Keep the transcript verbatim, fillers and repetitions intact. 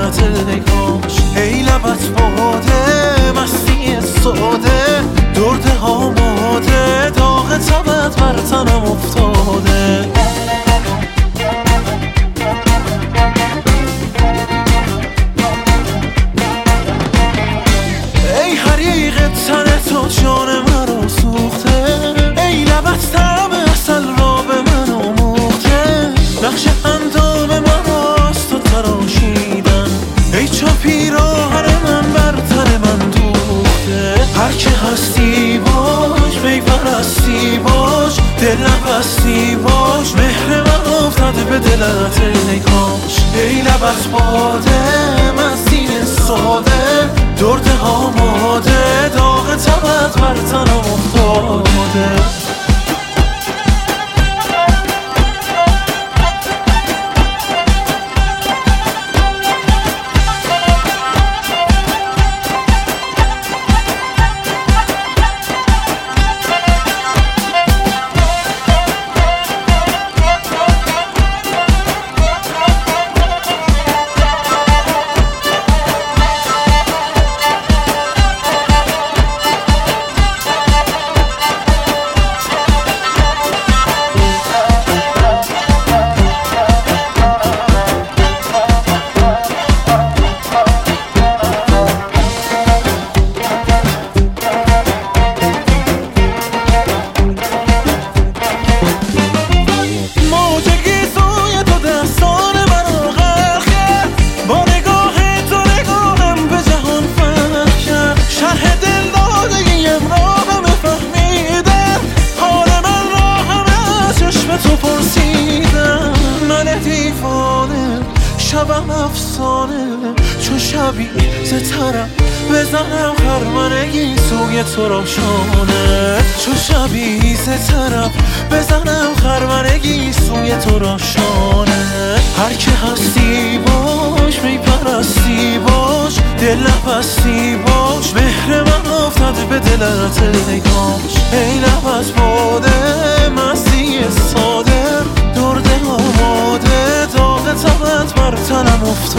دلت ای کاش. ای لبت باده مستی ساده، درد آماده، داغ تبت بر تنم افتاده. ای حریق تن تو جان مرا سوخته، ای لبت طعم عسل را به من آموخته. نقش اندام من راست و تراشیدن، ای چو پیراهن من بر تن من دوخته. هر که هستی باش، می پرستی باش، دل نبستی باش، مهر من افتاده به دلت ای کاش. ای لبت باده مستی ساده، درد آماده، داغ تبت بر تنم افتاده. شبم افسانه چو شبی سترم بزنم خرمنگی سوی تو راشانه. چو شبی سترم بزنم خرمنگی سوی تو راشانه. هر که هستی باش، می پرستی باش، دل نبستی باش، مهر من افتاده به دلت ای کاش. ای لبت باده مستی ساده، درد آماده، داغ تبت بر تنم افتاده.